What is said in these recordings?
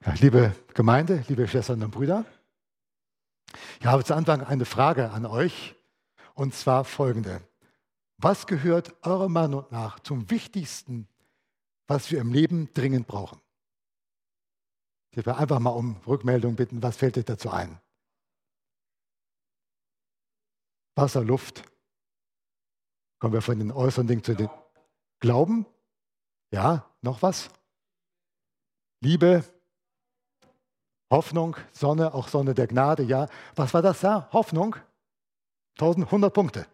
Ja, liebe Gemeinde, liebe Schwestern und Brüder, ich habe zu Anfang eine Frage an euch, und zwar folgende. Was gehört eurer Meinung nach zum Wichtigsten, was wir im Leben dringend brauchen? Ich will einfach mal um Rückmeldung bitten, was fällt euch dazu ein? Wasser, Luft. Kommen wir von den äußeren Dingen zu den Glauben? Ja, noch was? Liebe, Hoffnung, Sonne, auch Sonne der Gnade, ja. Was war das da? Hoffnung? 1100 Punkte.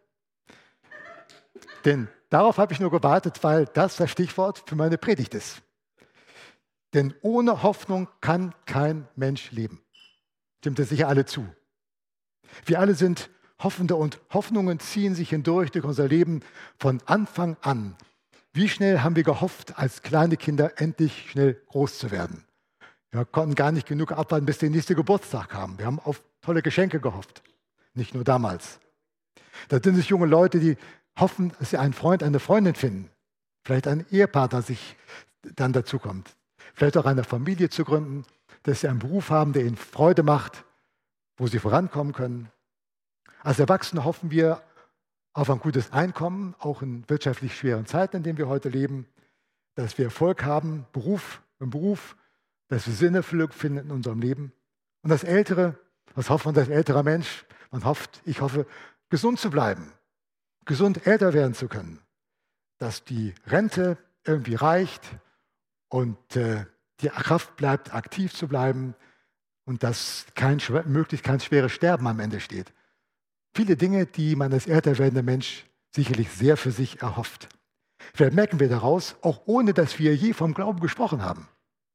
Denn darauf habe ich nur gewartet, weil das Stichwort für meine Predigt ist. Denn ohne Hoffnung kann kein Mensch leben. Stimmt das sicher alle zu? Wir alle sind Hoffende und Hoffnungen ziehen sich hindurch durch unser Leben von Anfang an. Wie schnell haben wir gehofft, als kleine Kinder endlich schnell groß zu werden? Wir konnten gar nicht genug abwarten, bis der nächste Geburtstag kam. Wir haben auf tolle Geschenke gehofft. Nicht nur damals. Da sind es junge Leute, die hoffen, dass sie einen Freund, eine Freundin finden. Vielleicht ein Ehepartner sich dann dazu kommt. Vielleicht auch eine Familie zu gründen, dass sie einen Beruf haben, der ihnen Freude macht, wo sie vorankommen können. Als Erwachsene hoffen wir auf ein gutes Einkommen, auch in wirtschaftlich schweren Zeiten, in denen wir heute leben, dass wir Erfolg haben, im Beruf, dass wir Sinnerfüllung finden in unserem Leben. Und das Ältere, was hofft man als älterer Mensch? Ich hoffe, gesund zu bleiben, gesund älter werden zu können, dass die Rente irgendwie reicht und die Kraft bleibt, aktiv zu bleiben und dass möglichst kein schweres Sterben am Ende steht. Viele Dinge, die man als älter werdender Mensch sicherlich sehr für sich erhofft. Vielleicht merken wir daraus, auch ohne dass wir je vom Glauben gesprochen haben.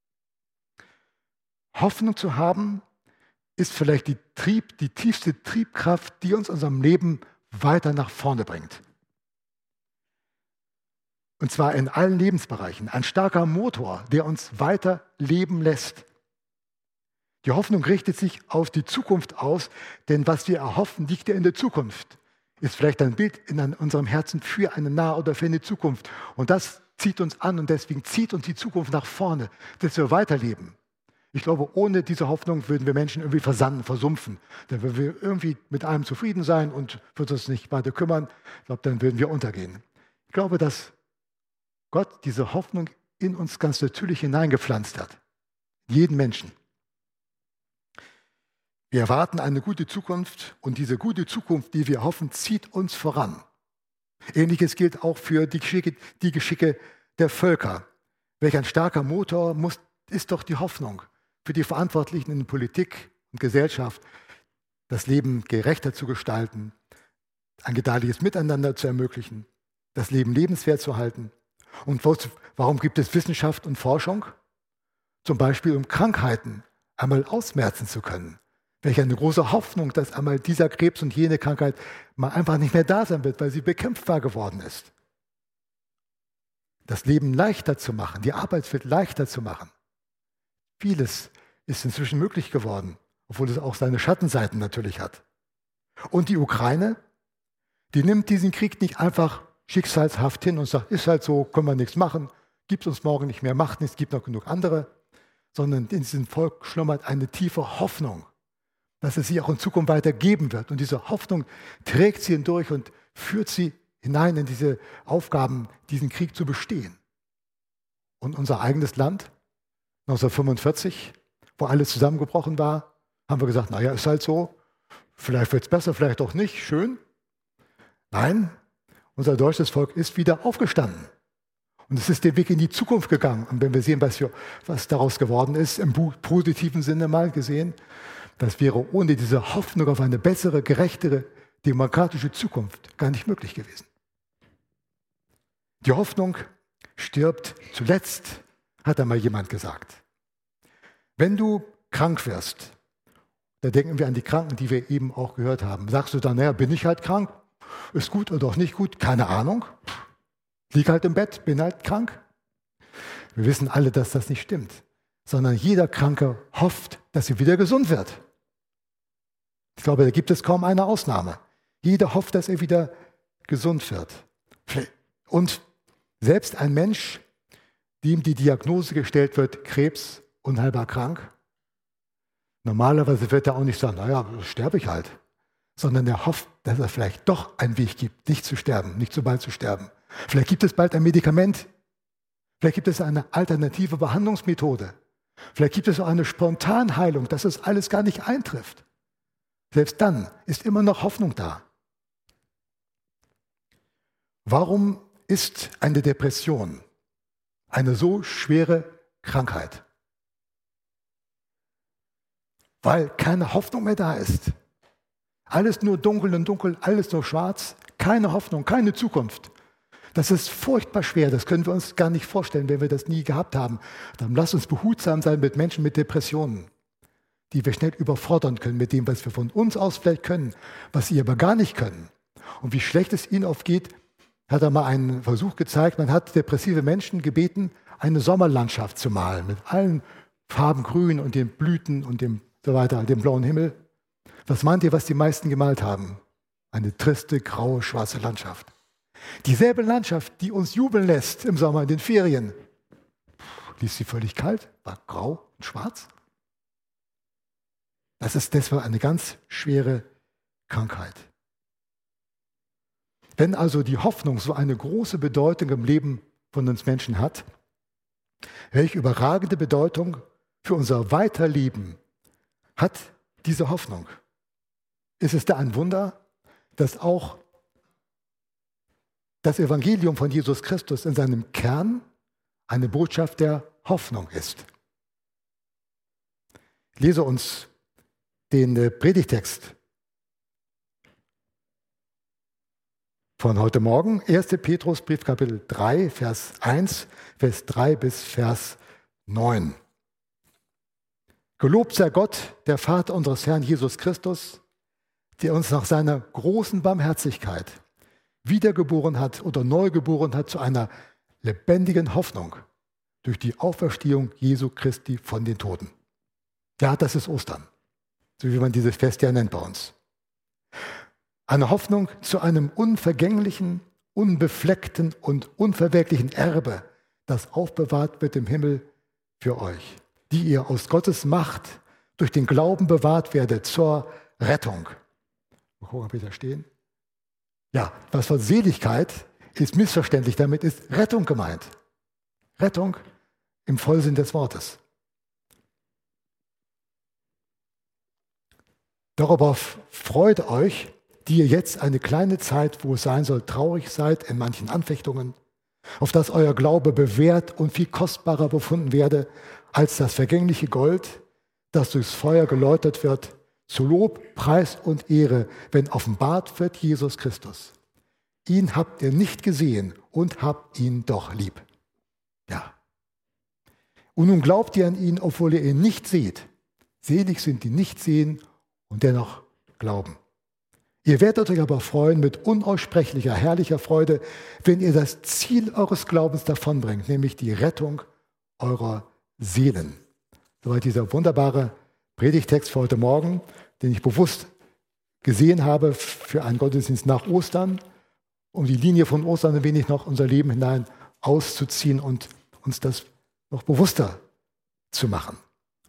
Hoffnung zu haben, ist vielleicht die tiefste Triebkraft, die uns in unserem Leben weiter nach vorne bringt. Und zwar in allen Lebensbereichen. Ein starker Motor, der uns weiter leben lässt. Die Hoffnung richtet sich auf die Zukunft aus, denn was wir erhoffen, liegt ja in der Zukunft. Ist vielleicht ein Bild in unserem Herzen für eine nahe oder für eine Zukunft. Und das zieht uns an und deswegen zieht uns die Zukunft nach vorne, dass wir weiterleben. Ich glaube, ohne diese Hoffnung würden wir Menschen irgendwie versanden, versumpfen. Dann würden wir irgendwie mit allem zufrieden sein und würden uns nicht weiter kümmern. Ich glaube, dann würden wir untergehen. Ich glaube, dass Gott diese Hoffnung in uns ganz natürlich hineingepflanzt hat. Jeden Menschen. Wir erwarten eine gute Zukunft und diese gute Zukunft, die wir hoffen, zieht uns voran. Ähnliches gilt auch für die Geschicke der Völker. Welch ein starker Motor ist doch die Hoffnung für die Verantwortlichen in Politik und Gesellschaft, das Leben gerechter zu gestalten, ein gedeihliches Miteinander zu ermöglichen, das Leben lebenswert zu halten. Und warum gibt es Wissenschaft und Forschung? Zum Beispiel, um Krankheiten einmal ausmerzen zu können. Welch eine große Hoffnung, dass einmal dieser Krebs und jene Krankheit mal einfach nicht mehr da sein wird, weil sie bekämpfbar geworden ist. Das Leben leichter zu machen, die Arbeitswelt leichter zu machen. Vieles ist inzwischen möglich geworden, obwohl es auch seine Schattenseiten natürlich hat. Und die Ukraine, die nimmt diesen Krieg nicht einfach schicksalshaft hin und sagt, ist halt so, können wir nichts machen, gibt es uns morgen nicht mehr, macht nichts, gibt noch genug andere, sondern in diesem Volk schlummert eine tiefe Hoffnung, dass es sich auch in Zukunft weiter geben wird. Und diese Hoffnung trägt sie hindurch und führt sie hinein in diese Aufgaben, diesen Krieg zu bestehen. Und unser eigenes Land, 1945, wo alles zusammengebrochen war, haben wir gesagt, naja, ist halt so, vielleicht wird es besser, vielleicht auch nicht, schön. Nein, unser deutsches Volk ist wieder aufgestanden. Und es ist den Weg in die Zukunft gegangen. Und wenn wir sehen, was daraus geworden ist, im positiven Sinne mal gesehen, das wäre ohne diese Hoffnung auf eine bessere, gerechtere, demokratische Zukunft gar nicht möglich gewesen. Die Hoffnung stirbt zuletzt, hat einmal jemand gesagt. Wenn du krank wirst, da denken wir an die Kranken, die wir eben auch gehört haben. Sagst du dann, naja, bin ich halt krank? Ist gut oder auch nicht gut? Keine Ahnung. Lieg halt im Bett, bin halt krank. Wir wissen alle, dass das nicht stimmt. Sondern jeder Kranke hofft, dass er wieder gesund wird. Ich glaube, da gibt es kaum eine Ausnahme. Jeder hofft, dass er wieder gesund wird. Und selbst ein Mensch, dem die Diagnose gestellt wird, Krebs unheilbar krank. Normalerweise wird er auch nicht sagen, naja, sterbe ich halt. Sondern er hofft, dass es vielleicht doch einen Weg gibt, nicht zu sterben, nicht so bald zu sterben. Vielleicht gibt es bald ein Medikament. Vielleicht gibt es eine alternative Behandlungsmethode. Vielleicht gibt es auch eine Spontanheilung, dass es alles gar nicht eintrifft. Selbst dann ist immer noch Hoffnung da. Warum ist eine Depression eine so schwere Krankheit? Weil keine Hoffnung mehr da ist. Alles nur dunkel und dunkel, alles nur schwarz, keine Hoffnung, keine Zukunft. Das ist furchtbar schwer, das können wir uns gar nicht vorstellen, wenn wir das nie gehabt haben. Dann lasst uns behutsam sein mit Menschen mit Depressionen, die wir schnell überfordern können mit dem, was wir von uns aus vielleicht können, was sie aber gar nicht können. Und wie schlecht es ihnen aufgeht, hat er mal einen Versuch gezeigt. Man hat depressive Menschen gebeten, eine Sommerlandschaft zu malen, mit allen Farben grün und den Blüten und dem so weiter, dem blauen Himmel. Was meint ihr, was die meisten gemalt haben? Eine triste, graue, schwarze Landschaft. Dieselbe Landschaft, die uns jubeln lässt im Sommer in den Ferien, ließ sie völlig kalt, war grau und schwarz. Das war eine ganz schwere Krankheit. Wenn also die Hoffnung so eine große Bedeutung im Leben von uns Menschen hat, welche überragende Bedeutung für unser Weiterleben hat diese Hoffnung? Ist es da ein Wunder, dass auch das Evangelium von Jesus Christus in seinem Kern eine Botschaft der Hoffnung ist? Ich lese uns den Predigtext von heute Morgen, 1. Petrusbrief, Kapitel 3, Vers 1, Vers 3 bis Vers 9. Gelobt sei Gott, der Vater unseres Herrn Jesus Christus, der uns nach seiner großen Barmherzigkeit wiedergeboren hat oder neu geboren hat zu einer lebendigen Hoffnung durch die Auferstehung Jesu Christi von den Toten. Ja, das ist Ostern, so wie man dieses Fest ja nennt bei uns. Eine Hoffnung zu einem unvergänglichen, unbefleckten und unverwelklichen Erbe, das aufbewahrt wird im Himmel für euch, die ihr aus Gottes Macht durch den Glauben bewahrt werdet zur Rettung. Mal gucken, ob wir da stehen. Ja, das von Seligkeit ist missverständlich, damit ist Rettung gemeint. Rettung im Vollsinn des Wortes. Darüber freut euch, die ihr jetzt eine kleine Zeit, wo es sein soll, traurig seid in manchen Anfechtungen, auf dass euer Glaube bewährt und viel kostbarer befunden werde als das vergängliche Gold, das durchs Feuer geläutert wird, zu Lob, Preis und Ehre, wenn offenbart wird Jesus Christus. Ihn habt ihr nicht gesehen und habt ihn doch lieb. Ja. Und nun glaubt ihr an ihn, obwohl ihr ihn nicht seht. Selig sind die nicht sehen und dennoch glauben. Ihr werdet euch aber freuen mit unaussprechlicher, herrlicher Freude, wenn ihr das Ziel eures Glaubens davonbringt, nämlich die Rettung eurer Seelen. Soweit dieser wunderbare Predigtext für heute Morgen, den ich bewusst gesehen habe für einen Gottesdienst nach Ostern, um die Linie von Ostern ein wenig noch unser Leben hinein auszuziehen und uns das noch bewusster zu machen.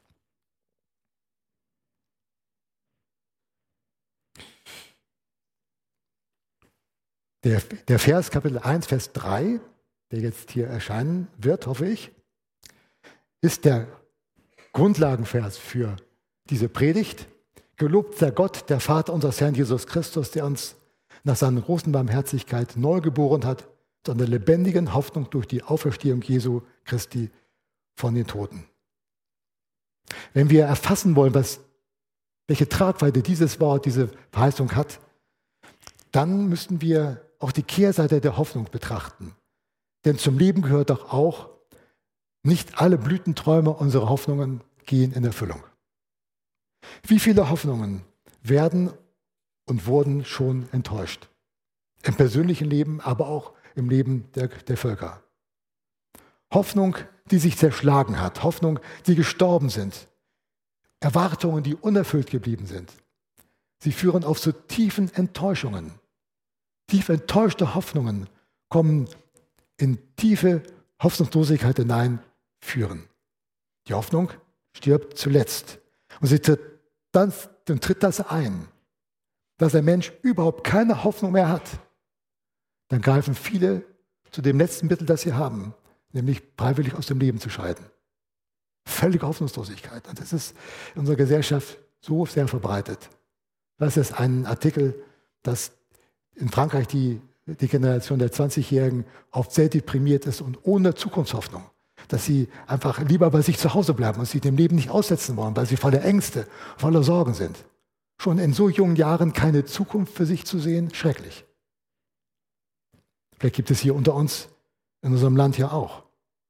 Der Vers Kapitel 1, Vers 3, der jetzt hier erscheinen wird, hoffe ich, ist der Grundlagenvers für diese Predigt. Gelobt sei Gott, der Vater unseres Herrn Jesus Christus, der uns nach seiner großen Barmherzigkeit neu geboren hat, zu einer lebendigen Hoffnung durch die Auferstehung Jesu Christi von den Toten. Wenn wir erfassen wollen, welche Tragweite dieses Wort, diese Verheißung hat, dann müssen wir auch die Kehrseite der Hoffnung betrachten. Denn zum Leben gehört doch auch, nicht alle Blütenträume unserer Hoffnungen gehen in Erfüllung. Wie viele Hoffnungen werden und wurden schon enttäuscht? Im persönlichen Leben, aber auch im Leben der Völker. Hoffnung, die sich zerschlagen hat. Hoffnung, die gestorben sind. Erwartungen, die unerfüllt geblieben sind. Sie führen auf so tiefen Enttäuschungen. Tief enttäuschte Hoffnungen kommen in tiefe Hoffnungslosigkeit hinein führen. Die Hoffnung stirbt zuletzt. Und dann tritt das ein, dass ein Mensch überhaupt keine Hoffnung mehr hat. Dann greifen viele zu dem letzten Mittel, das sie haben, nämlich freiwillig aus dem Leben zu scheiden. Völlige Hoffnungslosigkeit. Und das ist in unserer Gesellschaft so sehr verbreitet. Das ist ein Artikel, dass in Frankreich die Generation der 20-Jährigen oft sehr deprimiert ist und ohne Zukunftshoffnung. Dass sie einfach lieber bei sich zu Hause bleiben und sich dem Leben nicht aussetzen wollen, weil sie voller Ängste, voller Sorgen sind. Schon in so jungen Jahren keine Zukunft für sich zu sehen, schrecklich. Vielleicht gibt es hier unter uns, in unserem Land ja auch.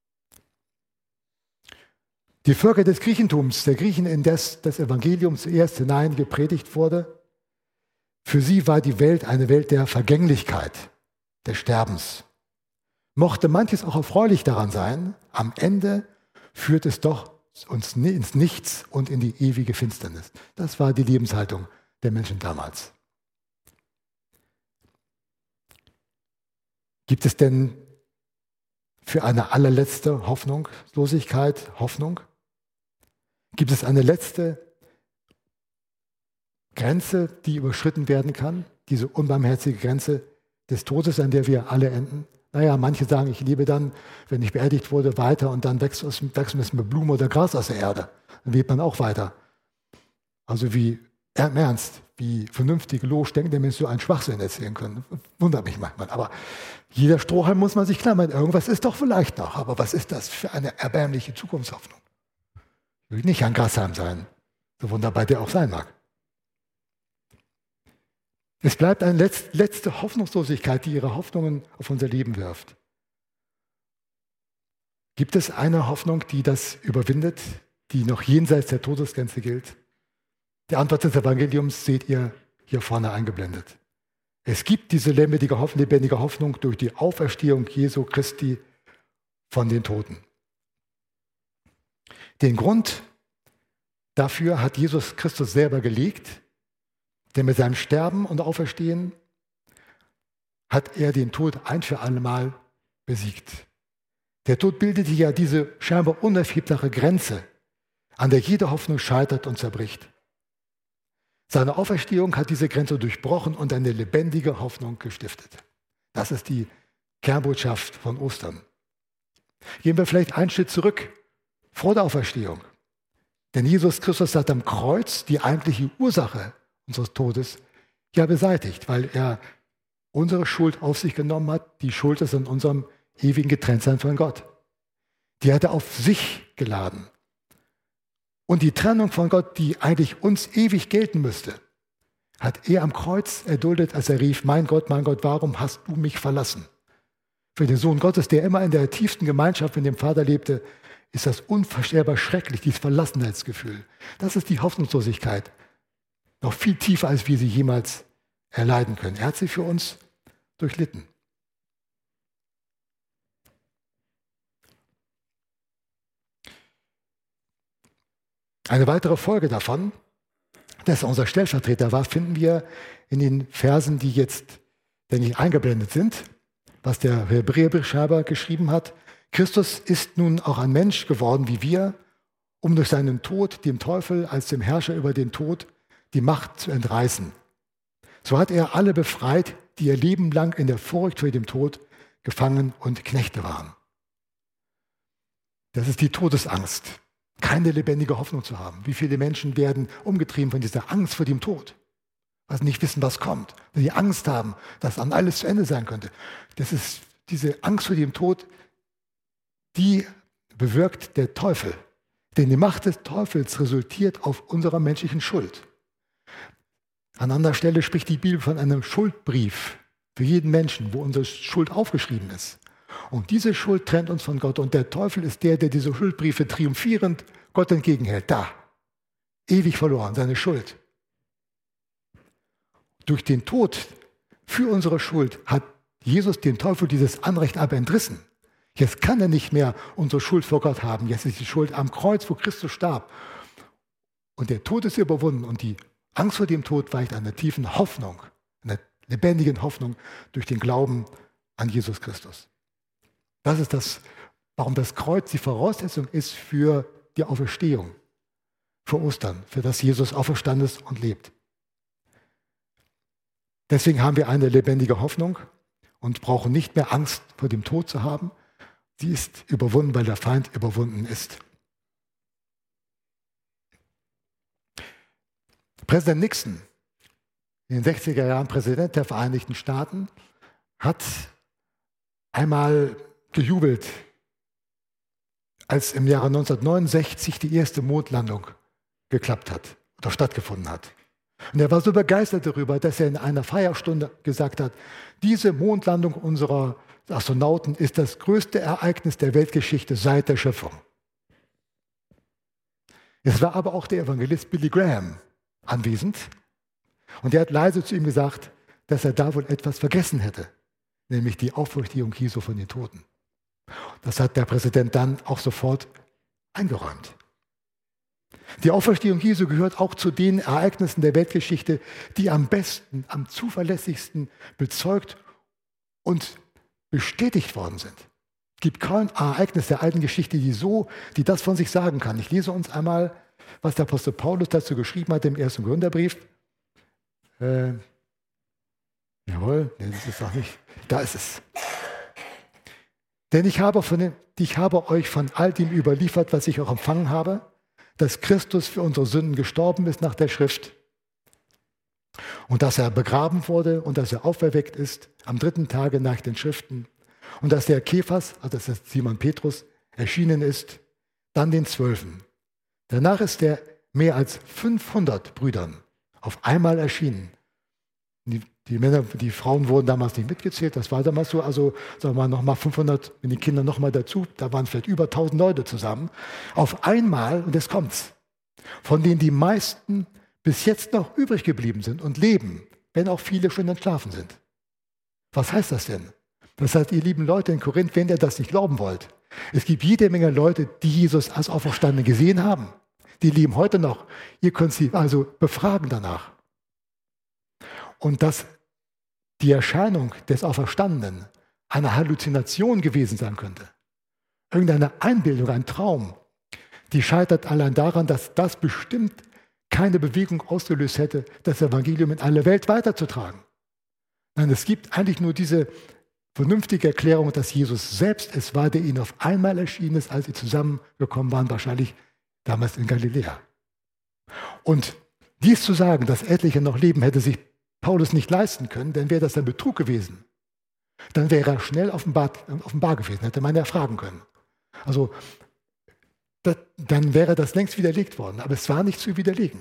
Die Völker des Griechentums, der Griechen, in das Evangelium zuerst hinein gepredigt wurde, für sie war die Welt eine Welt der Vergänglichkeit, des Sterbens. Mochte manches auch erfreulich daran sein, am Ende führt es doch uns ins Nichts und in die ewige Finsternis. Das war die Lebenshaltung der Menschen damals. Gibt es denn für eine allerletzte Hoffnungslosigkeit Hoffnung? Gibt es eine letzte Grenze, die überschritten werden kann? Diese unbarmherzige Grenze des Todes, an der wir alle enden? Naja, manche sagen, ich lebe dann, wenn ich beerdigt wurde, weiter und dann wächst mir Blume oder Gras aus der Erde. Dann lebt man auch weiter. Also wie im Ernst, wie vernünftige, logisch denkende Menschen so einen Schwachsinn erzählen können. Wundert mich manchmal. Aber jeder Strohhalm muss man sich klar machen, irgendwas ist doch vielleicht noch. Aber was ist das für eine erbärmliche Zukunftshoffnung? Ich will nicht Jan Grassheim sein, so wunderbar der auch sein mag. Es bleibt eine letzte Hoffnungslosigkeit, die ihre Hoffnungen auf unser Leben wirft. Gibt es eine Hoffnung, die das überwindet, die noch jenseits der Todesgrenze gilt? Die Antwort des Evangeliums seht ihr hier vorne eingeblendet. Es gibt diese lebendige Hoffnung durch die Auferstehung Jesu Christi von den Toten. Den Grund dafür hat Jesus Christus selber gelegt, denn mit seinem Sterben und Auferstehen hat er den Tod ein für alle Mal besiegt. Der Tod bildete ja diese scheinbar unerhebbare Grenze, an der jede Hoffnung scheitert und zerbricht. Seine Auferstehung hat diese Grenze durchbrochen und eine lebendige Hoffnung gestiftet. Das ist die Kernbotschaft von Ostern. Gehen wir vielleicht einen Schritt zurück vor der Auferstehung. Denn Jesus Christus hat am Kreuz die eigentliche Ursache unseres Todes ja beseitigt, weil er unsere Schuld auf sich genommen hat, die Schuld ist an unserem ewigen Getrenntsein von Gott. Die hat er auf sich geladen. Und die Trennung von Gott, die eigentlich uns ewig gelten müsste, hat er am Kreuz erduldet, als er rief, mein Gott, warum hast du mich verlassen? Für den Sohn Gottes, der immer in der tiefsten Gemeinschaft mit dem Vater lebte, ist das unvorstellbar schrecklich, dieses Verlassenheitsgefühl. Das ist die Hoffnungslosigkeit. Noch viel tiefer, als wir sie jemals erleiden können. Er hat sie für uns durchlitten. Eine weitere Folge davon, dass er unser Stellvertreter war, finden wir in den Versen, die jetzt, denke ich, eingeblendet sind, was der Hebräerbriefschreiber geschrieben hat. Christus ist nun auch ein Mensch geworden wie wir, um durch seinen Tod dem Teufel als dem Herrscher über den Tod die Macht zu entreißen. So hat er alle befreit, die ihr Leben lang in der Furcht vor dem Tod gefangen und Knechte waren. Das ist die Todesangst. Keine lebendige Hoffnung zu haben. Wie viele Menschen werden umgetrieben von dieser Angst vor dem Tod, weil sie nicht wissen, was kommt, weil sie Angst haben, dass dann alles zu Ende sein könnte. Das ist diese Angst vor dem Tod, die bewirkt der Teufel. Denn die Macht des Teufels resultiert auf unserer menschlichen Schuld. An anderer Stelle spricht die Bibel von einem Schuldbrief für jeden Menschen, wo unsere Schuld aufgeschrieben ist. Und diese Schuld trennt uns von Gott. Und der Teufel ist der diese Schuldbriefe triumphierend Gott entgegenhält. Da, ewig verloren, seine Schuld. Durch den Tod für unsere Schuld hat Jesus dem Teufel dieses Anrecht aber entrissen. Jetzt kann er nicht mehr unsere Schuld vor Gott haben. Jetzt ist die Schuld am Kreuz, wo Christus starb. Und der Tod ist überwunden. Und die Angst vor dem Tod weicht einer tiefen Hoffnung, einer lebendigen Hoffnung durch den Glauben an Jesus Christus. Das ist das, warum das Kreuz die Voraussetzung ist für die Auferstehung. für Ostern, für das Jesus auferstanden ist und lebt. Deswegen haben wir eine lebendige Hoffnung und brauchen nicht mehr Angst vor dem Tod zu haben. Sie ist überwunden, weil der Feind überwunden ist. Präsident Nixon, in den 60er Jahren Präsident der Vereinigten Staaten, hat einmal gejubelt, als im Jahre 1969 die erste Mondlandung geklappt hat oder stattgefunden hat. Und er war so begeistert darüber, dass er in einer Feierstunde gesagt hat, diese Mondlandung unserer Astronauten ist das größte Ereignis der Weltgeschichte seit der Schöpfung. Es war aber auch der Evangelist Billy Graham anwesend und er hat leise zu ihm gesagt, dass er da wohl etwas vergessen hätte, nämlich die Auferstehung Jesu von den Toten. Das hat der Präsident dann auch sofort eingeräumt. Die Auferstehung Jesu gehört auch zu den Ereignissen der Weltgeschichte, die am besten, am zuverlässigsten bezeugt und bestätigt worden sind. Es gibt kein Ereignis der alten Geschichte, die das von sich sagen kann. Ich lese uns einmal, was der Apostel Paulus dazu geschrieben hat im 1. Korintherbrief. Jawohl, nee, das ist auch nicht. Da ist es. Denn ich habe euch von all dem überliefert, was ich auch empfangen habe, dass Christus für unsere Sünden gestorben ist nach der Schrift und dass er begraben wurde und dass er auferweckt ist am 3. Tage nach den Schriften und dass der Kephas, also das ist Simon Petrus, erschienen ist, dann den 12. Danach ist er mehr als 500 Brüdern auf einmal erschienen. Die Frauen wurden damals nicht mitgezählt, das war damals so, also sagen wir mal nochmal 500, wenn die Kinder nochmal dazu, da waren vielleicht über 1000 Leute zusammen. Auf einmal, und jetzt kommt's, von denen die meisten bis jetzt noch übrig geblieben sind und leben, wenn auch viele schon entschlafen sind. Was heißt das denn? Das heißt, ihr lieben Leute in Korinth, wenn ihr das nicht glauben wollt, es gibt jede Menge Leute, die Jesus als Auferstandenen gesehen haben. Die leben heute noch. Ihr könnt sie also befragen danach. Und dass die Erscheinung des Auferstandenen eine Halluzination gewesen sein könnte, irgendeine Einbildung, ein Traum, die scheitert allein daran, dass das bestimmt keine Bewegung ausgelöst hätte, das Evangelium in alle Welt weiterzutragen. Nein, es gibt eigentlich nur diese vernünftige Erklärung, dass Jesus selbst es war, der ihnen auf einmal erschienen ist, als sie zusammengekommen waren, wahrscheinlich damals in Galiläa. Und dies zu sagen, dass etliche noch leben, hätte sich Paulus nicht leisten können, denn wäre das ein Betrug gewesen. Dann wäre er schnell offenbar gewesen, hätte man ja fragen können. Also dann wäre das längst widerlegt worden, aber es war nicht zu widerlegen.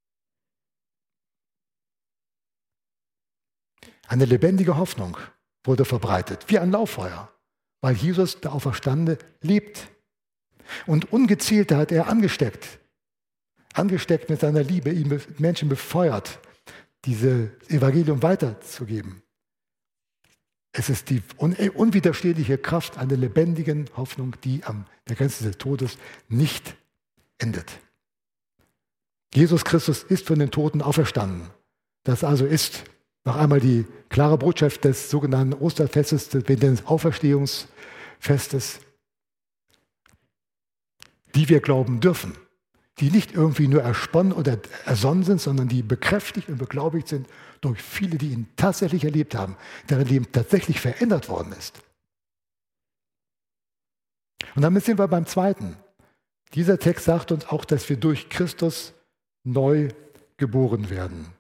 Eine lebendige Hoffnung wurde verbreitet, wie ein Lauffeuer, weil Jesus, der Auferstandene, lebt. Und Ungezählte hat er angesteckt mit seiner Liebe, ihn Menschen befeuert, dieses Evangelium weiterzugeben. Es ist die unwiderstehliche Kraft einer lebendigen Hoffnung, die an der Grenze des Todes nicht endet. Jesus Christus ist von den Toten auferstanden. Das also ist noch einmal die klare Botschaft des sogenannten Osterfestes, des Auferstehungsfestes, die wir glauben dürfen, die nicht irgendwie nur ersponnen oder ersonnen sind, sondern die bekräftigt und beglaubigt sind durch viele, die ihn tatsächlich erlebt haben, deren Leben tatsächlich verändert worden ist. Und damit sind wir beim Zweiten. Dieser Text sagt uns auch, dass wir durch Christus neu geboren werden.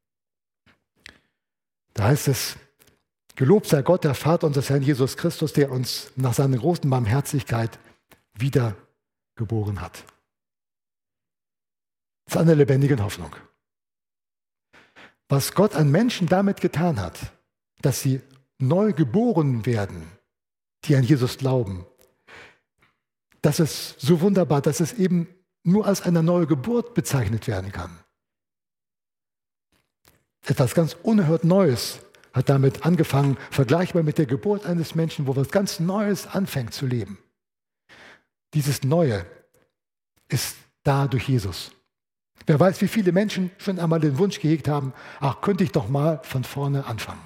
Da heißt es, gelobt sei Gott, der Vater unseres Herrn Jesus Christus, der uns nach seiner großen Barmherzigkeit wiedergeboren hat. Das ist eine lebendige Hoffnung. Was Gott an Menschen damit getan hat, dass sie neu geboren werden, die an Jesus glauben, das ist so wunderbar, dass es eben nur als eine neue Geburt bezeichnet werden kann. Etwas ganz unerhört Neues hat damit angefangen, vergleichbar mit der Geburt eines Menschen, wo was ganz Neues anfängt zu leben. Dieses Neue ist da durch Jesus. Wer weiß, wie viele Menschen schon einmal den Wunsch gehegt haben, ach, könnte ich doch mal von vorne anfangen.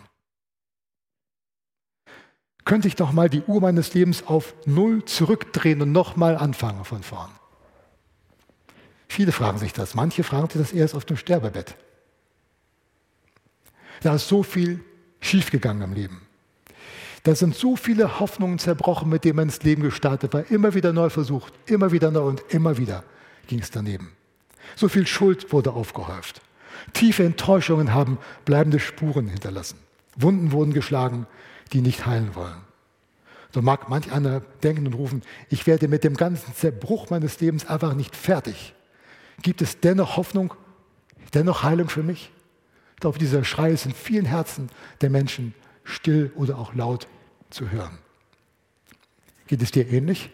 Könnte ich doch mal die Uhr meines Lebens auf 0 zurückdrehen und nochmal anfangen von vorn. Viele fragen sich das. Manche fragen sich das erst auf dem Sterbebett. Da ist so viel schiefgegangen im Leben. Da sind so viele Hoffnungen zerbrochen, mit denen man ins Leben gestartet war. Immer wieder neu versucht, immer wieder neu und immer wieder ging es daneben. So viel Schuld wurde aufgehäuft. Tiefe Enttäuschungen haben bleibende Spuren hinterlassen. Wunden wurden geschlagen, die nicht heilen wollen. So mag manch einer denken und rufen, ich werde mit dem ganzen Zerbruch meines Lebens einfach nicht fertig. Gibt es dennoch Hoffnung, dennoch Heilung für mich? Ich glaube, dieser Schrei ist in vielen Herzen der Menschen still oder auch laut zu hören. Geht es dir ähnlich?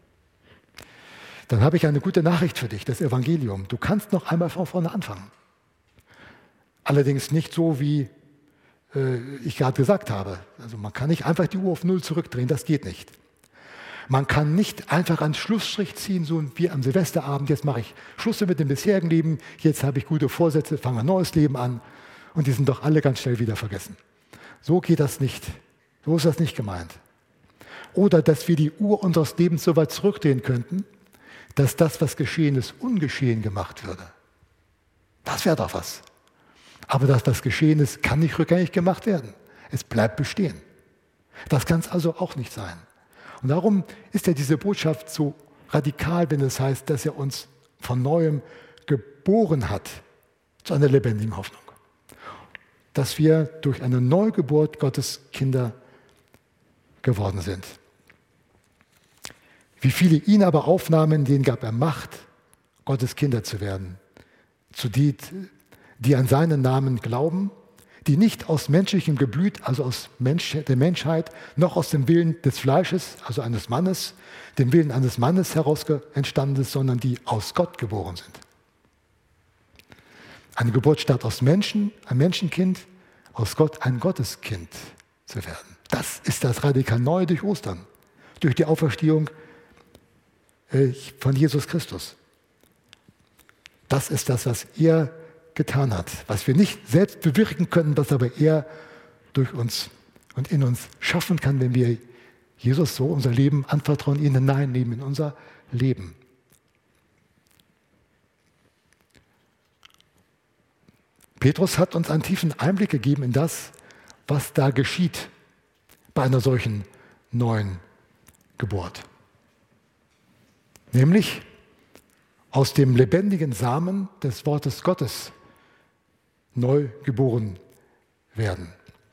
Dann habe ich eine gute Nachricht für dich, das Evangelium. Du kannst noch einmal von vorne anfangen. Allerdings nicht so, wie ich gerade gesagt habe. Also man kann nicht einfach die Uhr auf Null zurückdrehen, das geht nicht. Man kann nicht einfach einen Schlussstrich ziehen, so wie am Silvesterabend, jetzt mache ich Schluss mit dem bisherigen Leben, jetzt habe ich gute Vorsätze, fange ein neues Leben an und die sind doch alle ganz schnell wieder vergessen. So geht das nicht. So ist das nicht gemeint. Oder dass wir die Uhr unseres Lebens so weit zurückdrehen könnten, dass das, was geschehen ist, ungeschehen gemacht würde. Das wäre doch was. Aber das, was geschehen ist, kann nicht rückgängig gemacht werden. Es bleibt bestehen. Das kann es also auch nicht sein. Und darum ist ja diese Botschaft so radikal, wenn es heißt, dass er uns von Neuem geboren hat zu einer lebendigen Hoffnung. Dass wir durch eine Neugeburt Gottes Kinder geworden sind. Wie viele ihn aber aufnahmen, denen gab er Macht, Gottes Kinder zu werden. Zu die an seinen Namen glauben, die nicht aus menschlichem Geblüt, also aus der Menschheit, noch aus dem Willen des Fleisches, also eines Mannes, dem Willen eines Mannes heraus entstanden ist, sondern die aus Gott geboren sind. Eine Geburt statt aus Menschen, ein Menschenkind, aus Gott ein Gotteskind zu werden. Das ist das radikal Neue durch Ostern, durch die Auferstehung von Jesus Christus. Das ist das, was er getan hat, was wir nicht selbst bewirken können, was aber er durch uns und in uns schaffen kann, wenn wir Jesus so unser Leben anvertrauen, ihn hineinnehmen in unser Leben. Petrus hat uns einen tiefen Einblick gegeben in das, was da geschieht bei einer solchen neuen Geburt. Nämlich aus dem lebendigen Samen des Wortes Gottes neu geboren werden.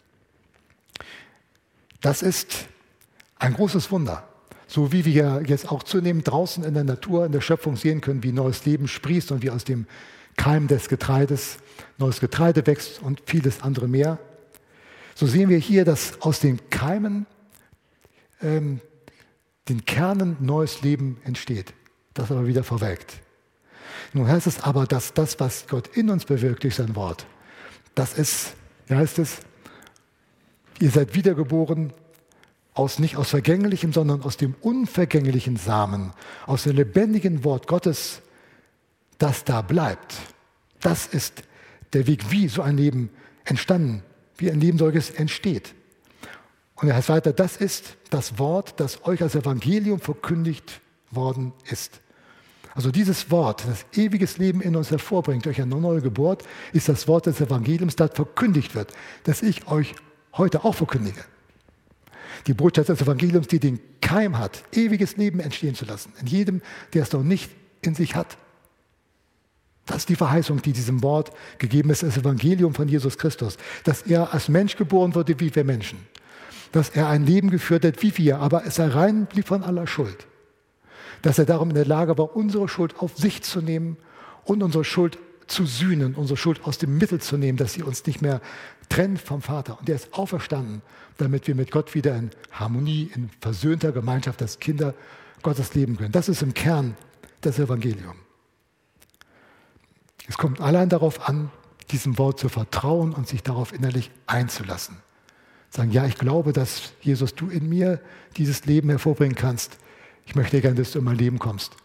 Das ist ein großes Wunder. So wie wir jetzt auch zunehmend draußen in der Natur, in der Schöpfung sehen können, wie neues Leben sprießt und wie aus dem Keim des Getreides neues Getreide wächst und vieles andere mehr. So sehen wir hier, dass aus den Keimen, den Kernen neues Leben entsteht, das aber wieder verwelkt. Nun heißt es aber, dass das, was Gott in uns bewirkt durch sein Wort, das ist, wie heißt es, ihr seid wiedergeboren, nicht aus vergänglichem, sondern aus dem unvergänglichen Samen, aus dem lebendigen Wort Gottes, das da bleibt. Das ist der Weg, wie so ein Leben entstanden, wie ein Leben solches entsteht. Und er heißt weiter, das ist das Wort, das euch als Evangelium verkündigt worden ist. Also dieses Wort, das ewiges Leben in uns hervorbringt durch eine neue Geburt, ist das Wort des Evangeliums, das verkündigt wird, das ich euch heute auch verkündige. Die Botschaft des Evangeliums, die den Keim hat, ewiges Leben entstehen zu lassen, in jedem, der es noch nicht in sich hat. Das ist die Verheißung, die diesem Wort gegeben ist, das Evangelium von Jesus Christus, dass er als Mensch geboren wurde, wie wir Menschen, dass er ein Leben geführt hat, wie wir, aber es rein blieb von aller Schuld. Dass er darum in der Lage war, unsere Schuld auf sich zu nehmen und unsere Schuld zu sühnen, unsere Schuld aus dem Mittel zu nehmen, dass sie uns nicht mehr trennt vom Vater. Und er ist auferstanden, damit wir mit Gott wieder in Harmonie, in versöhnter Gemeinschaft als Kinder Gottes leben können. Das ist im Kern das Evangelium. Es kommt allein darauf an, diesem Wort zu vertrauen und sich darauf innerlich einzulassen. Sagen, ja, ich glaube, dass Jesus, du in mir dieses Leben hervorbringen kannst. Ich möchte gerne, dass du in mein Leben kommst.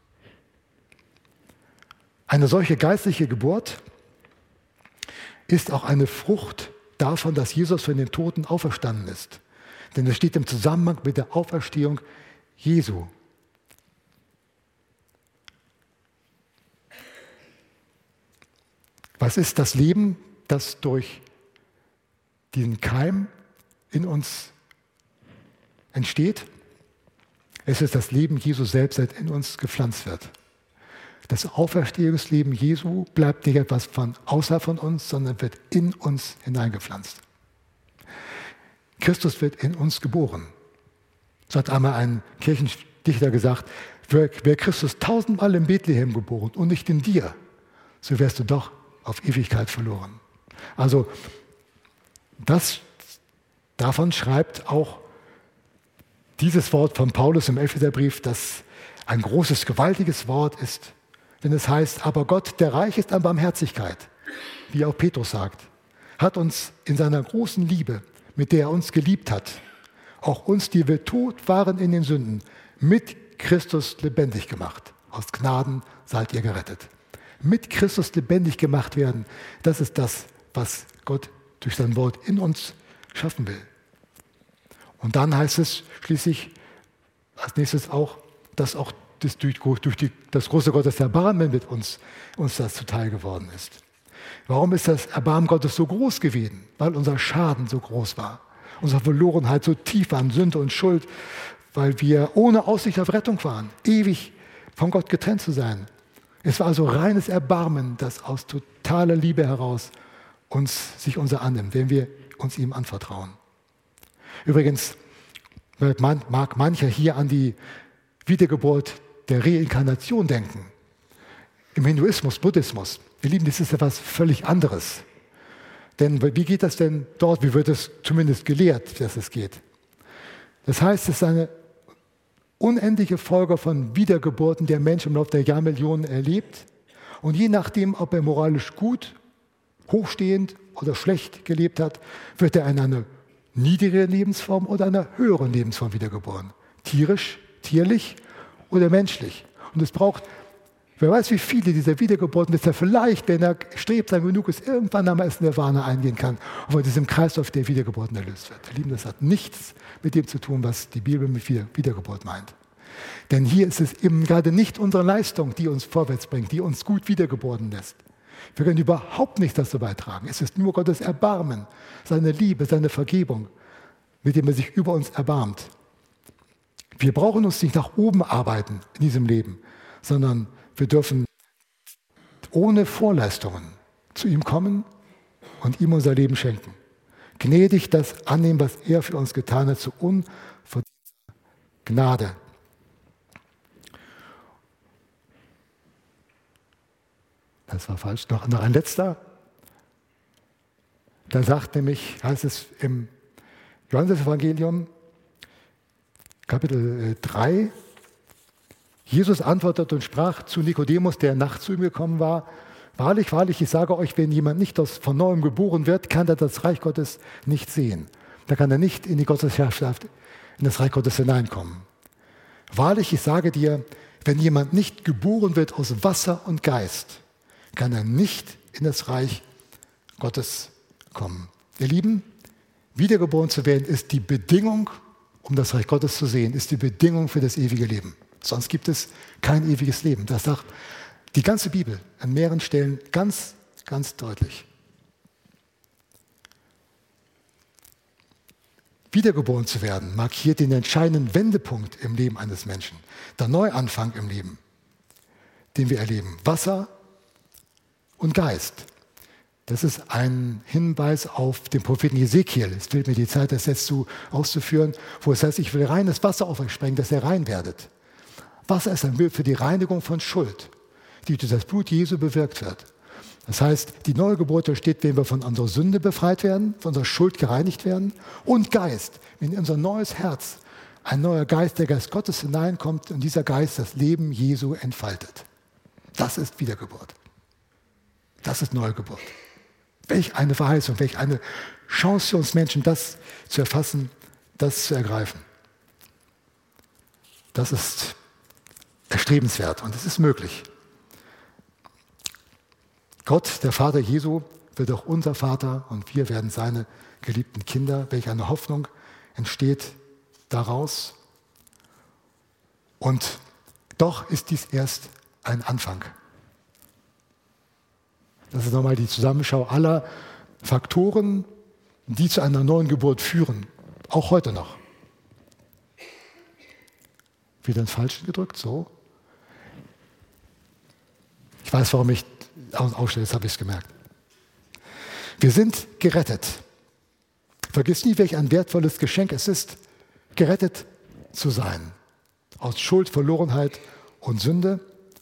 Eine solche geistliche Geburt ist auch eine Frucht davon, dass Jesus von den Toten auferstanden ist. Denn es steht im Zusammenhang mit der Auferstehung Jesu. Was ist das Leben, das durch diesen Keim in uns entsteht? Es ist das Leben Jesu selbst, das in uns gepflanzt wird. Das Auferstehungsleben Jesu bleibt nicht etwas von außerhalb von uns, sondern wird in uns hineingepflanzt. Christus wird in uns geboren. So hat einmal ein Kirchendichter gesagt, wäre Christus 1000-mal in Bethlehem geboren und nicht in dir, so wärst du doch auf Ewigkeit verloren. Also davon schreibt auch dieses Wort von Paulus im Epheserbrief, das ein großes, gewaltiges Wort ist, wenn es heißt, aber Gott, der reich ist an Barmherzigkeit, wie auch Petrus sagt, hat uns in seiner großen Liebe, mit der er uns geliebt hat, auch uns, die wir tot waren in den Sünden, mit Christus lebendig gemacht. Aus Gnaden seid ihr gerettet. Mit Christus lebendig gemacht werden, das ist das, was Gott durch sein Wort in uns schaffen will. Und dann heißt es schließlich als nächstes auch, dass auch durch das große Gottes Erbarmen mit uns das zuteil geworden ist. Warum ist das Erbarmen Gottes so groß gewesen? Weil unser Schaden so groß war. Unsere Verlorenheit so tief war an Sünde und Schuld, weil wir ohne Aussicht auf Rettung waren, ewig von Gott getrennt zu sein. Es war also reines Erbarmen, das aus totaler Liebe heraus sich unser annimmt, wenn wir uns ihm anvertrauen. Übrigens mag mancher hier an die Wiedergeburt der Reinkarnation denken. Im Hinduismus, Buddhismus. Ihr Lieben, das ist etwas völlig anderes. Denn wie geht das denn dort? Wie wird es zumindest gelehrt, dass es geht? Das heißt, es ist eine unendliche Folge von Wiedergeburten, der Mensch im Laufe der Jahrmillionen erlebt. Und je nachdem, ob er moralisch gut, hochstehend oder schlecht gelebt hat, wird er in eine niedrige Lebensform oder einer höheren Lebensform wiedergeboren. Tierisch, tierlich oder menschlich. Und es braucht, wer weiß wie viele dieser Wiedergeburten, bis er vielleicht, wenn er strebsam genug ist, irgendwann einmal ins Nirvana eingehen kann, und von diesem Kreislauf der Wiedergeburten erlöst wird. Ihr Lieben, das hat nichts mit dem zu tun, was die Bibel mit Wiedergeburt meint. Denn hier ist es eben gerade nicht unsere Leistung, die uns vorwärts bringt, die uns gut wiedergeboren lässt. Wir können überhaupt nichts dazu beitragen. Es ist nur Gottes Erbarmen, seine Liebe, seine Vergebung, mit dem er sich über uns erbarmt. Wir brauchen uns nicht nach oben arbeiten in diesem Leben, sondern wir dürfen ohne Vorleistungen zu ihm kommen und ihm unser Leben schenken. Gnädig das annehmen, was er für uns getan hat, zu unverdienter Gnade. Das war falsch. Noch ein letzter. Da sagt nämlich, heißt es im Johannesevangelium, Kapitel 3, Jesus antwortete und sprach zu Nikodemus, der nachts zu ihm gekommen war, wahrlich, wahrlich, ich sage euch, wenn jemand nicht von neuem geboren wird, kann er das Reich Gottes nicht sehen. Da kann er nicht in die Gottesherrschaft, in das Reich Gottes hineinkommen. Wahrlich, ich sage dir, wenn jemand nicht geboren wird aus Wasser und Geist, kann er nicht in das Reich Gottes kommen. Ihr Lieben, wiedergeboren zu werden ist die Bedingung, um das Reich Gottes zu sehen, ist die Bedingung für das ewige Leben. Sonst gibt es kein ewiges Leben. Das sagt die ganze Bibel an mehreren Stellen ganz, ganz deutlich. Wiedergeboren zu werden markiert den entscheidenden Wendepunkt im Leben eines Menschen. Der Neuanfang im Leben, den wir erleben. Wasser und Geist. Das ist ein Hinweis auf den Propheten Jesekiel. Es fehlt mir die Zeit, das jetzt auszuführen, wo es heißt, ich will reines Wasser auf euch sprengen, dass ihr rein werdet. Wasser ist ein Bild für die Reinigung von Schuld, die durch das Blut Jesu bewirkt wird. Das heißt, die neue Geburt entsteht, wenn wir von unserer Sünde befreit werden, von unserer Schuld gereinigt werden. Und Geist, wenn in unser neues Herz ein neuer Geist, der Geist Gottes hineinkommt und dieser Geist das Leben Jesu entfaltet. Das ist Wiedergeburt. Das ist Neugeburt. Welch eine Verheißung, welch eine Chance für uns Menschen, das zu erfassen, das zu ergreifen. Das ist erstrebenswert und es ist möglich. Gott, der Vater Jesu, wird auch unser Vater und wir werden seine geliebten Kinder. Welch eine Hoffnung entsteht daraus. Und doch ist dies erst ein Anfang. Das ist nochmal die Zusammenschau aller Faktoren, die zu einer neuen Geburt führen. Auch heute noch. Wieder ins Falsche gedrückt, so. Ich weiß, warum ich ausstelle, jetzt habe ich es gemerkt. Wir sind gerettet. Vergiss nie, welch ein wertvolles Geschenk es ist, gerettet zu sein. Aus Schuld, Verlorenheit und Sünde.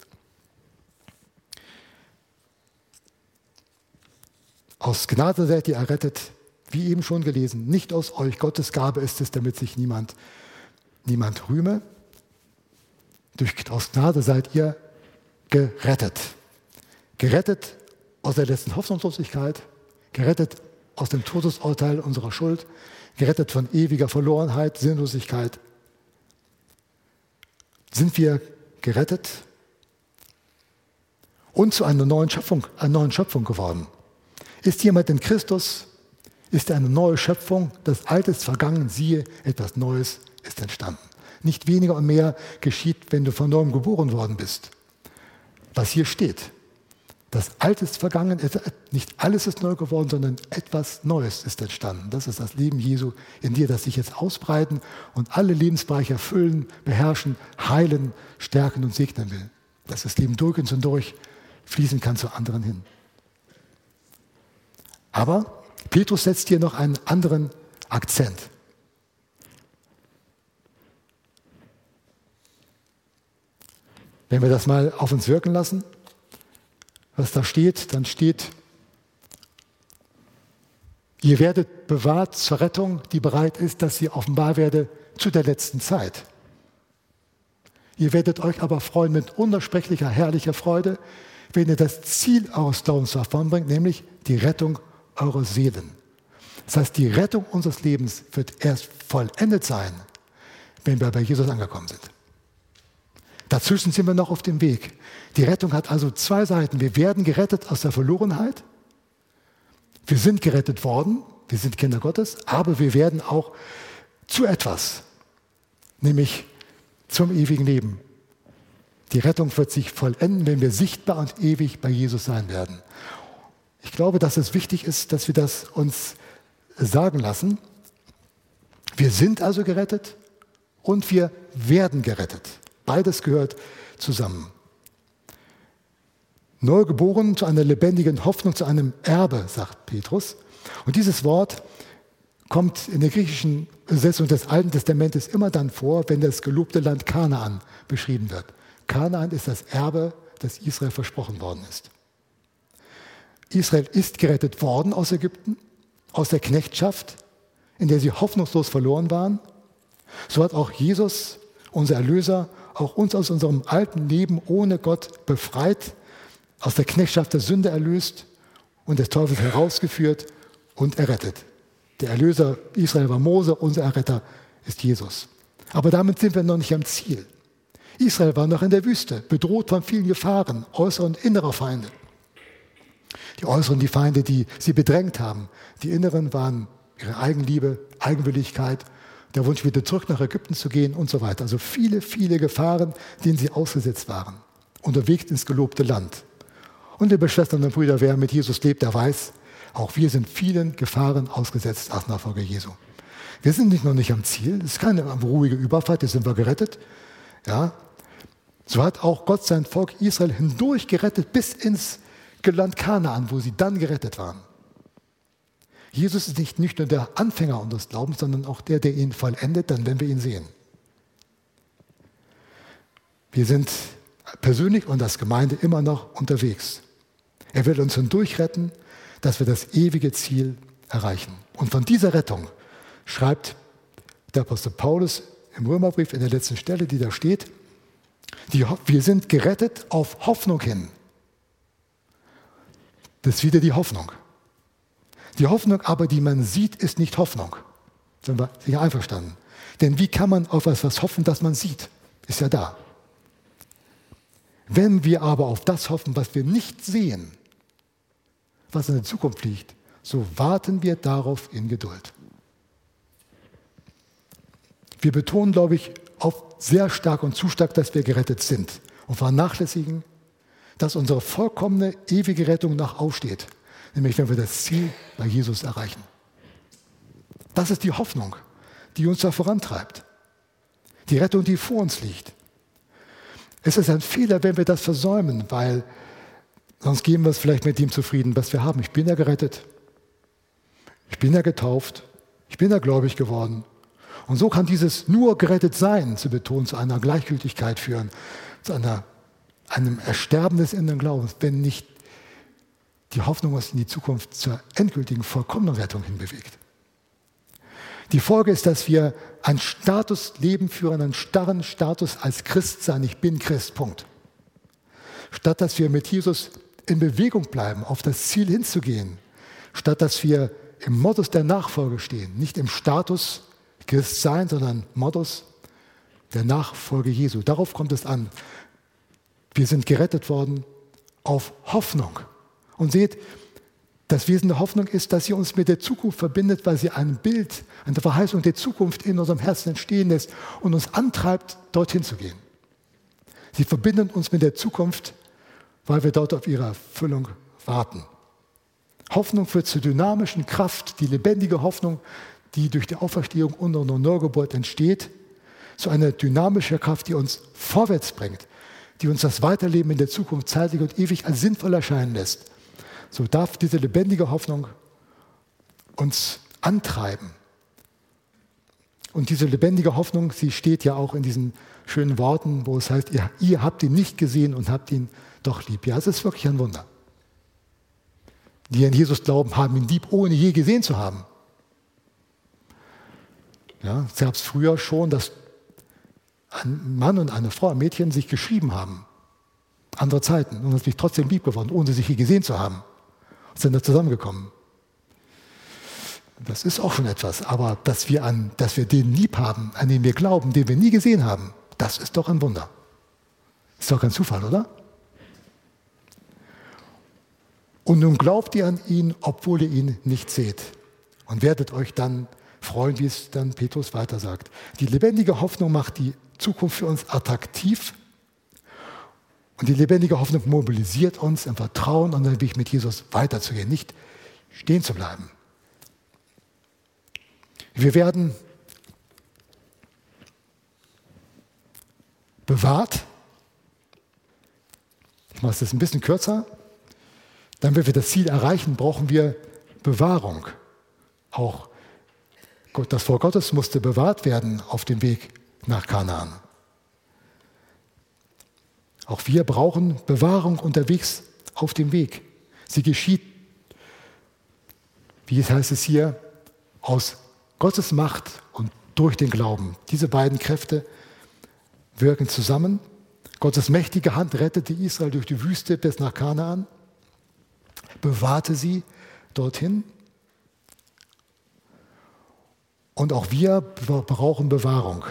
Aus Gnade seid ihr errettet, wie eben schon gelesen. Nicht aus euch, Gottes Gabe ist es, damit sich niemand rühme. Aus Gnade seid ihr gerettet. Gerettet aus der letzten Hoffnungslosigkeit, gerettet aus dem Todesurteil unserer Schuld, gerettet von ewiger Verlorenheit, Sinnlosigkeit. Sind wir gerettet und zu einer neuen Schöpfung geworden. Ist jemand in Christus, ist er eine neue Schöpfung, das Alte ist vergangen, siehe, etwas Neues ist entstanden. Nicht weniger und mehr geschieht, wenn du von neuem geboren worden bist. Was hier steht, das Alte ist vergangen, nicht alles ist neu geworden, sondern etwas Neues ist entstanden. Das ist das Leben Jesu in dir, das sich jetzt ausbreiten und alle Lebensbereiche erfüllen, beherrschen, heilen, stärken und segnen will. Dass das Leben durch und durch fließen kann zu anderen hin. Aber Petrus setzt hier noch einen anderen Akzent. Wenn wir das mal auf uns wirken lassen, was da steht, dann steht, ihr werdet bewahrt zur Rettung, die bereit ist, dass sie offenbar werde zu der letzten Zeit. Ihr werdet euch aber freuen mit unaussprechlicher, herrlicher Freude, wenn ihr das Ziel eures Glaubens hervorbringt, nämlich die Rettung eurer Seelen. Das heißt, die Rettung unseres Lebens wird erst vollendet sein, wenn wir bei Jesus angekommen sind. Dazwischen sind wir noch auf dem Weg. Die Rettung hat also zwei Seiten. Wir werden gerettet aus der Verlorenheit. Wir sind gerettet worden. Wir sind Kinder Gottes. Aber wir werden auch zu etwas, nämlich zum ewigen Leben. Die Rettung wird sich vollenden, wenn wir sichtbar und ewig bei Jesus sein werden. Ich glaube, dass es wichtig ist, dass wir das uns sagen lassen. Wir sind also gerettet und wir werden gerettet. Beides gehört zusammen. Neu geboren zu einer lebendigen Hoffnung, zu einem Erbe, sagt Petrus. Und dieses Wort kommt in der griechischen Übersetzung des Alten Testamentes immer dann vor, wenn das gelobte Land Kanaan beschrieben wird. Kanaan ist das Erbe, das Israel versprochen worden ist. Israel ist gerettet worden aus Ägypten, aus der Knechtschaft, in der sie hoffnungslos verloren waren. So hat auch Jesus, unser Erlöser, auch uns aus unserem alten Leben ohne Gott befreit, aus der Knechtschaft der Sünde erlöst und des Teufels herausgeführt und errettet. Der Erlöser Israel war Mose, unser Erretter ist Jesus. Aber damit sind wir noch nicht am Ziel. Israel war noch in der Wüste, bedroht von vielen Gefahren, äußerer und innerer Feinde. Die äußeren, die Feinde, die sie bedrängt haben. Die inneren waren ihre Eigenliebe, Eigenwilligkeit, der Wunsch, wieder zurück nach Ägypten zu gehen und so weiter. Also viele, viele Gefahren, denen sie ausgesetzt waren. Unterwegs ins gelobte Land. Und liebe Schwestern und Brüder, wer mit Jesus lebt, der weiß, auch wir sind vielen Gefahren ausgesetzt als Nachfolger Jesu. Wir sind noch nicht am Ziel, es ist keine ruhige Überfahrt, jetzt sind wir gerettet. Ja. So hat auch Gott sein Volk Israel hindurch gerettet bis ins Land Kanaan, wo sie dann gerettet waren. Jesus ist nicht nur der Anfänger unseres Glaubens, sondern auch der, der ihn vollendet, dann wenn wir ihn sehen. Wir sind persönlich und als Gemeinde immer noch unterwegs. Er will uns hindurch retten, dass wir das ewige Ziel erreichen. Und von dieser Rettung schreibt der Apostel Paulus im Römerbrief in der letzten Stelle, die da steht, wir sind gerettet auf Hoffnung hin. Das ist wieder die Hoffnung. Die Hoffnung aber, die man sieht, ist nicht Hoffnung. Sind wir sicher einverstanden? Denn wie kann man auf etwas hoffen, das man sieht? Ist ja da. Wenn wir aber auf das hoffen, was wir nicht sehen, was in der Zukunft liegt, so warten wir darauf in Geduld. Wir betonen, glaube ich, oft sehr stark und zu stark, dass wir gerettet sind und vernachlässigen, dass unsere vollkommene, ewige Rettung noch aufsteht. Nämlich, wenn wir das Ziel bei Jesus erreichen. Das ist die Hoffnung, die uns da vorantreibt. Die Rettung, die vor uns liegt. Es ist ein Fehler, wenn wir das versäumen, weil sonst geben wir es vielleicht mit dem zufrieden, was wir haben. Ich bin ja gerettet. Ich bin ja getauft. Ich bin ja gläubig geworden. Und so kann dieses nur gerettet sein, zu betonen, zu einer Gleichgültigkeit führen, zu einem Ersterben des inneren Glaubens, wenn nicht die Hoffnung uns in die Zukunft zur endgültigen, vollkommenen Rettung hinbewegt. Die Folge ist, dass wir ein Statusleben führen, einen starren Status als Christ sein. Ich bin Christ, Punkt. Statt dass wir mit Jesus in Bewegung bleiben, auf das Ziel hinzugehen. Statt dass wir im Modus der Nachfolge stehen. Nicht im Status Christ sein, sondern Modus der Nachfolge Jesu. Darauf kommt es an. Wir sind gerettet worden auf Hoffnung. Und seht, das Wesen der Hoffnung ist, dass sie uns mit der Zukunft verbindet, weil sie ein Bild, eine Verheißung der Zukunft in unserem Herzen entstehen lässt und uns antreibt, dorthin zu gehen. Sie verbinden uns mit der Zukunft, weil wir dort auf ihre Erfüllung warten. Hoffnung wird zur dynamischen Kraft, die lebendige Hoffnung, die durch die Auferstehung und eine Neugeburt entsteht, zu einer dynamischen Kraft, die uns vorwärts bringt, die uns das Weiterleben in der Zukunft zeitlich und ewig als sinnvoll erscheinen lässt. So darf diese lebendige Hoffnung uns antreiben. Und diese lebendige Hoffnung, sie steht ja auch in diesen schönen Worten, wo es heißt, ihr habt ihn nicht gesehen und habt ihn doch lieb. Ja, es ist wirklich ein Wunder. Die an Jesus glauben, haben ihn lieb, ohne je gesehen zu haben. Ja, es gab es früher schon, dass ein Mann und eine Frau, ein Mädchen, sich geschrieben haben. Andere Zeiten. Und sich trotzdem lieb geworden, ohne sich je gesehen zu haben. Und sind da zusammengekommen. Das ist auch schon etwas. Aber dass wir den lieb haben, an den wir glauben, den wir nie gesehen haben, das ist doch ein Wunder. Ist doch kein Zufall, oder? Und nun glaubt ihr an ihn, obwohl ihr ihn nicht seht. Und werdet euch dann freuen, wie es dann Petrus weiter sagt. Die lebendige Hoffnung macht die Zukunft für uns attraktiv. Und die lebendige Hoffnung mobilisiert uns im Vertrauen und den Weg mit Jesus weiterzugehen, nicht stehen zu bleiben. Wir werden bewahrt. Ich mache es jetzt ein bisschen kürzer. Damit wir das Ziel erreichen, brauchen wir Bewahrung. Auch das Volk Gottes musste bewahrt werden auf dem Weg nach Kanaan. Auch wir brauchen Bewahrung unterwegs auf dem Weg. Sie geschieht, wie heißt es hier, aus Gottes Macht und durch den Glauben. Diese beiden Kräfte wirken zusammen. Gottes mächtige Hand rettete Israel durch die Wüste bis nach Kanaan, bewahrte sie dorthin. Und auch wir brauchen Bewahrung.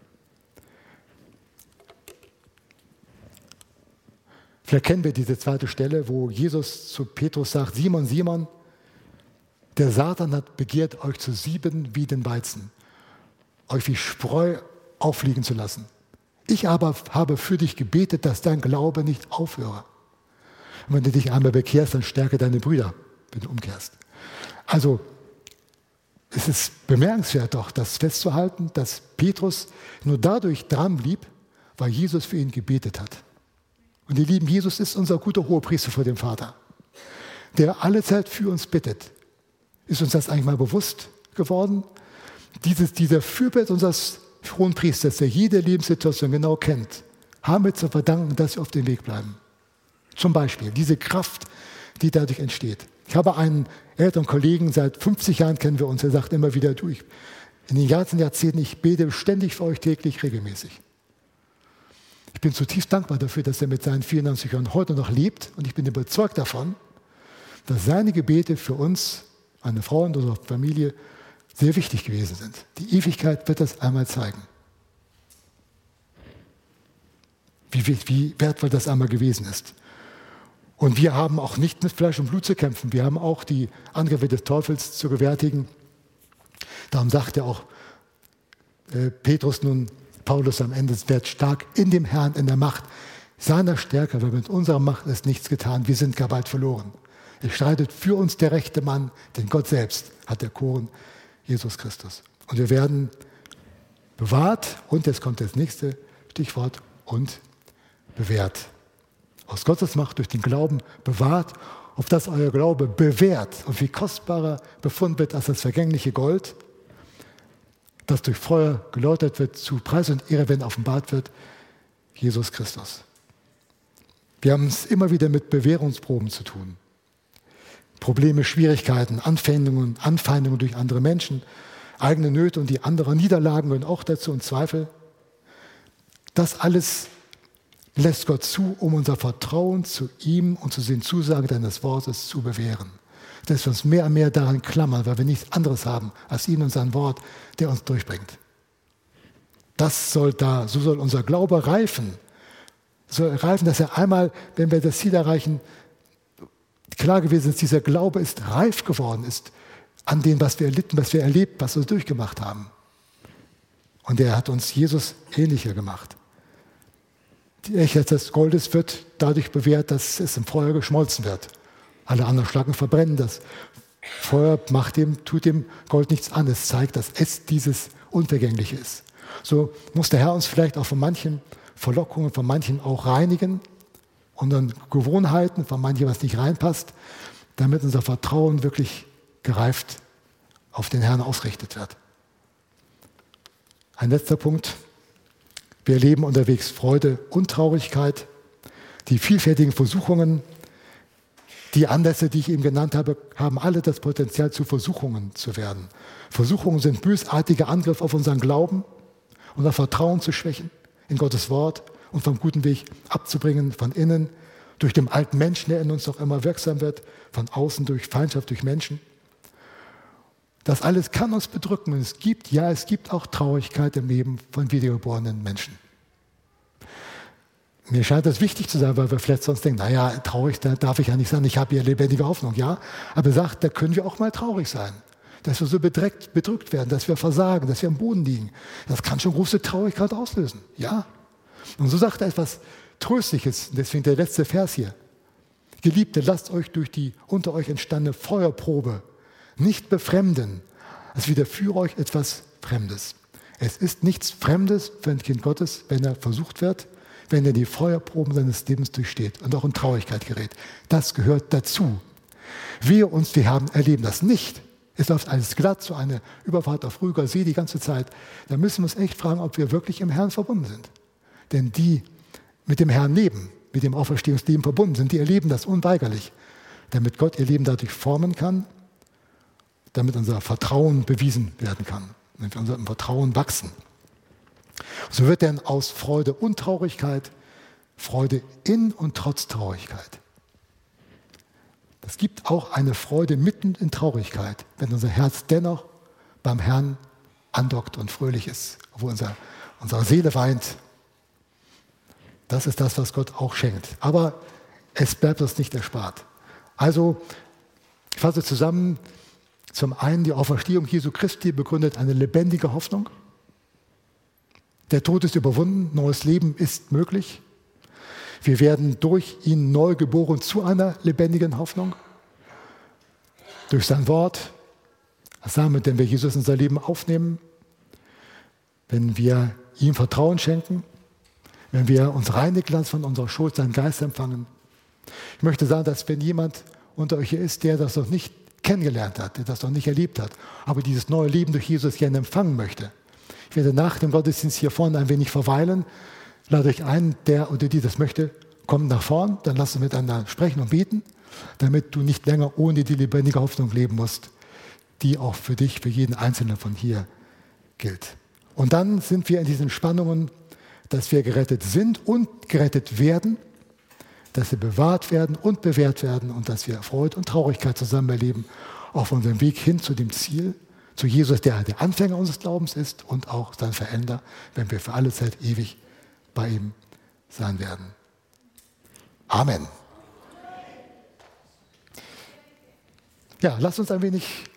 Vielleicht kennen wir diese zweite Stelle, wo Jesus zu Petrus sagt, Simon, Simon, der Satan hat begehrt, euch zu sieben wie den Weizen, euch wie Spreu auffliegen zu lassen. Ich aber habe für dich gebetet, dass dein Glaube nicht aufhöre. Und wenn du dich einmal bekehrst, dann stärke deine Brüder, wenn du umkehrst. Also es ist bemerkenswert doch, das festzuhalten, dass Petrus nur dadurch dran blieb, weil Jesus für ihn gebetet hat. Und ihr Lieben, Jesus ist unser guter Hohepriester vor dem Vater, der alle Zeit für uns bittet. Ist uns das eigentlich mal bewusst geworden? Dieser Fürbitte unseres Hohenpriesters, der jede Lebenssituation genau kennt, haben wir zu verdanken, dass wir auf dem Weg bleiben. Zum Beispiel diese Kraft, die dadurch entsteht. Ich habe einen älteren Kollegen, seit 50 Jahren kennen wir uns, der sagt immer wieder, in den ganzen Jahrzehnten, ich bete ständig für euch täglich, regelmäßig. Ich bin zutiefst dankbar dafür, dass er mit seinen 94 Jahren heute noch lebt und ich bin überzeugt davon, dass seine Gebete für uns, meine Frau und unsere Familie, sehr wichtig gewesen sind. Die Ewigkeit wird das einmal zeigen. Wie wertvoll das einmal gewesen ist. Und wir haben auch nicht mit Fleisch und Blut zu kämpfen. Wir haben auch die Angriffe des Teufels zu gewärtigen. Darum sagt ja auch Petrus nun, Paulus am Ende, werdet stark in dem Herrn, in der Macht, seiner Stärke, weil mit unserer Macht ist nichts getan. Wir sind gar bald verloren. Es streitet für uns der rechte Mann, den Gott selbst hat erkoren, Jesus Christus. Und wir werden bewahrt, und jetzt kommt das nächste Stichwort, und bewährt. Aus Gottes Macht durch den Glauben bewahrt, auf das euer Glaube bewährt und wie kostbarer befunden wird als das vergängliche Gold, das durch Feuer geläutert wird, zu Preis und Ehre, wenn offenbart wird, Jesus Christus. Wir haben es immer wieder mit Bewährungsproben zu tun. Probleme, Schwierigkeiten, Anfeindungen durch andere Menschen, eigene Nöte und die anderen Niederlagen gehören auch dazu und Zweifel. Das alles lässt Gott zu, um unser Vertrauen zu ihm und zu den Zusagen deines Wortes zu bewähren. Dass wir uns mehr und mehr daran klammern, weil wir nichts anderes haben als ihn und sein Wort, der uns durchbringt. So soll unser Glaube reifen. So reifen, dass er einmal, wenn wir das Ziel erreichen, klar gewesen ist, dieser Glaube ist reif geworden, ist an dem, was wir erlitten, was wir erlebt, was wir durchgemacht haben. Und er hat uns Jesus ähnlicher gemacht. Die Echtheit des Goldes wird dadurch bewährt, dass es im Feuer geschmolzen wird. Alle anderen Schlacken verbrennen. Das Feuer tut dem Gold nichts an. Es zeigt, dass es dieses Unvergängliche ist. So muss der Herr uns vielleicht auch von manchen Verlockungen, von manchen auch reinigen, unseren Gewohnheiten, von manchem, was nicht reinpasst, damit unser Vertrauen wirklich gereift auf den Herrn ausgerichtet wird. Ein letzter Punkt. Wir erleben unterwegs Freude und Traurigkeit. Die vielfältigen Versuchungen, die Anlässe, die ich eben genannt habe, haben alle das Potenzial, zu Versuchungen zu werden. Versuchungen sind bösartige Angriffe auf unseren Glauben, unser Vertrauen zu schwächen in Gottes Wort und vom guten Weg abzubringen, von innen, durch den alten Menschen, der in uns noch immer wirksam wird, von außen durch Feindschaft, durch Menschen. Das alles kann uns bedrücken. Und es gibt auch Traurigkeit im Leben von wiedergeborenen Menschen. Mir scheint das wichtig zu sein, weil wir vielleicht sonst denken, naja, traurig, da darf ich ja nicht sein, ich habe ja lebendige Hoffnung. Ja, aber er sagt, da können wir auch mal traurig sein. Dass wir so bedrückt werden, dass wir versagen, dass wir am Boden liegen. Das kann schon große Traurigkeit auslösen. Ja. Und so sagt er etwas Tröstliches, deswegen der letzte Vers hier. Geliebte, lasst euch durch die unter euch entstandene Feuerprobe nicht befremden, als widerführe euch etwas Fremdes. Es ist nichts Fremdes für ein Kind Gottes, wenn er versucht wird, wenn er die Feuerproben seines Lebens durchsteht und auch in Traurigkeit gerät. Das gehört dazu. Wir erleben das nicht. Es läuft alles glatt, so eine Überfahrt auf ruhiger See die ganze Zeit. Da müssen wir uns echt fragen, ob wir wirklich im Herrn verbunden sind. Denn die mit dem Herrn leben, mit dem Auferstehungsleben verbunden sind, die erleben das unweigerlich, damit Gott ihr Leben dadurch formen kann, damit unser Vertrauen bewiesen werden kann, damit wir unserem Vertrauen wachsen. So wird denn aus Freude und Traurigkeit Freude in und trotz Traurigkeit. Es gibt auch eine Freude mitten in Traurigkeit, wenn unser Herz dennoch beim Herrn andockt und fröhlich ist, obwohl unsere Seele weint. Das ist das, was Gott auch schenkt. Aber es bleibt uns nicht erspart. Also, ich fasse zusammen, zum einen die Auferstehung Jesu Christi begründet eine lebendige Hoffnung. Der Tod ist überwunden, neues Leben ist möglich. Wir werden durch ihn neu geboren zu einer lebendigen Hoffnung. Durch sein Wort, das sagen wir, wenn wir Jesus in unser Leben aufnehmen, wenn wir ihm Vertrauen schenken, wenn wir uns reinigen lassen von unserer Schuld, seinen Geist empfangen. Ich möchte sagen, dass wenn jemand unter euch hier ist, der das noch nicht kennengelernt hat, der das noch nicht erlebt hat, aber dieses neue Leben durch Jesus gerne empfangen möchte. Ich werde nach dem Gottesdienst hier vorne ein wenig verweilen. Lade euch ein, der oder die das möchte, kommt nach vorn, dann lasst uns miteinander sprechen und beten, damit du nicht länger ohne die lebendige Hoffnung leben musst, die auch für dich, für jeden Einzelnen von hier gilt. Und dann sind wir in diesen Spannungen, dass wir gerettet sind und gerettet werden, dass wir bewahrt werden und bewährt werden und dass wir Freude und Traurigkeit zusammen erleben auf unserem Weg hin zu dem Ziel, zu Jesus, der der Anfänger unseres Glaubens ist und auch sein Veränder, wenn wir für alle Zeit ewig bei ihm sein werden. Amen. Ja, lasst uns ein wenig